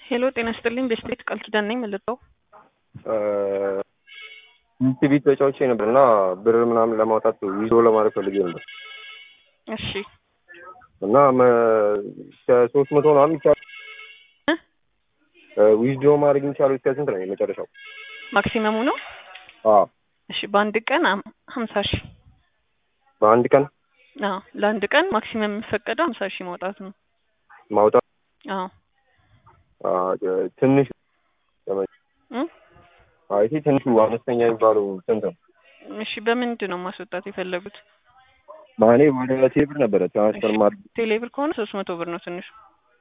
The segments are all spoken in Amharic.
ሄሎ ጤና ይስጥልኝ ቤስት ቃል ኪዳን ነኝ መልጠው ቲቪ ተጫውቼ ነበርና ብር ምናምን ለማውጣት ዊዞ ለማድረግ ፈልጌ ነበር። እሺ እና ከ300 ነው የሚቻለው ዊዞ ማድረግ የሚቻለው እስከ ስንት ነው የመጨረሻው ማክሲመሙ ነው? አዎ እሺ በአንድ ቀን 50,000 በአንድ ቀን? አዎ ለአንድ ቀን ማክሲመም የሚፈቀደው 50,000 ማውጣት? አዎ ትንሽ አይ ትንሹ አነስተኛ የሚባለው ስንት ነው? እሺ በምንድን ነው ማስወጣት የፈለጉት? ማኔ ወደ ቴሌብር ነበረ ትራንስፈር ማለት ቴሌብር ከሆነ 300 ብር ነው ትንሹ።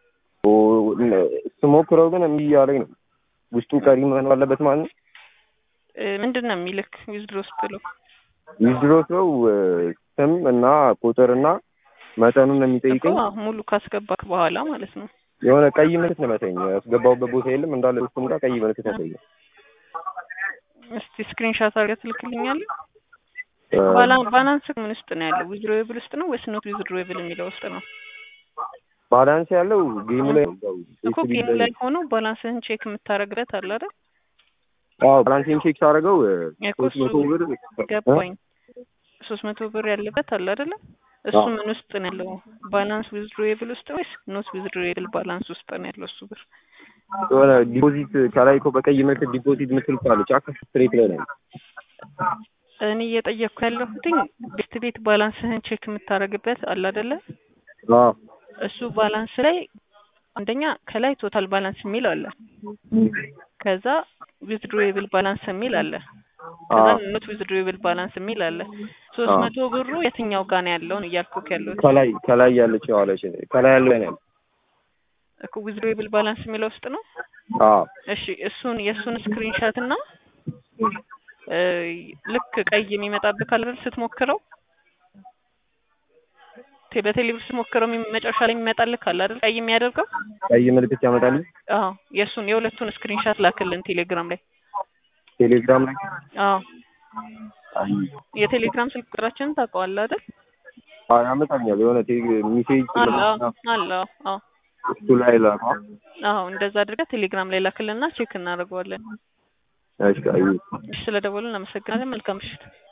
ስሞክረው ግን እምቢ እያለኝ ነው። ውስጡ ቀሪ መሆን አለበት ማለት ነው። ምንድነው የሚልክ ዊዝድሮስ ብለው? ዊዝድሮስ ነው ስም እና ቁጥርና መጠኑን ነው የሚጠይቀኝ። ሙሉ ካስገባክ በኋላ ማለት ነው። የሆነ ቀይ ምልክት ነው መተኝ ያስገባውበት ቦታ የለም እንዳለ እሱም ጋር ቀይ ምልክት ነው ያሳየኝ። እስቲ ስክሪንሾት አድርገህ ትልክልኛለህ? ባላንስ ምን ውስጥ ነው ያለው? ዊዝድሮዌብል ውስጥ ነው ወይስ ኖት ዊዝድሮዌብል የሚለው ውስጥ ነው? ባላንስ ያለው ጌሙ ላይ እኮ ጌሙ ላይ ሆኖ ባላንስህን ቼክ የምታረግበት አለ አይደል? አዎ ባላንስን ቼክ ሳደርገው 300 ብር ገባኝ። 300 ብር ያለበት አለ አይደል? እሱ ምን ውስጥ ነው ያለው? ባላንስ ዊዝድሮዌብል ውስጥ ወይስ ኖት ዊዝድሮዌብል ባላንስ ውስጥ ነው ያለው እሱ ብር? የሆነ ዲፖዚት ከላይ እኮ በቀይ ምልክት ዲፖዚት ምትል ካለች ስትሬት ላይ ነው። እኔ እየጠየቅኩ ያለሁትኝ ቤት ባላንስህን ቼክ የምታረግበት አለ አይደለ? አዎ እሱ ባላንስ ላይ አንደኛ ከላይ ቶታል ባላንስ የሚል አለ። ከዛ ዊዝድሮዌብል ባላንስ የሚል አለ። ከዛ ኖት ዊዝድሮዌብል ባላንስ የሚል አለ። 300 ብሩ የትኛው ጋር ነው ያለው ነው እያልኩክ ያለው? ከላይ ያለችው አለች ከላይ ያለው ነው እኮ ዊዝድሮዌብል ባላንስ የሚለው ውስጥ ነው። አዎ እሺ የእሱን ስክሪንሾት እና ልክ ቀይ የሚመጣብህ ካለ ስትሞክረው በቴሌብር ስትሞክረው መጨረሻ ላይ የሚመጣልህ ካለ አይደል ቀይ የሚያደርገው ቀይ ምልክት ያመጣልኝ። አዎ የሁለቱን ስክሪንሾት ላክልን ቴሌግራም ላይ። አዎ የቴሌግራም ስልክ ቁጥራችንን ታውቀዋለህ አይደል? አዎ ያመጣኛል የሆነ ሜሴጅ አለ። አዎ እሱ ላይ ላካ። አዎ እንደዛ አድርገህ ቴሌግራም ላይ ላክልንና ቼክ እናደርገዋለን። እሺ ስለደወልን እናመሰግናለን። መልካም ምሽት።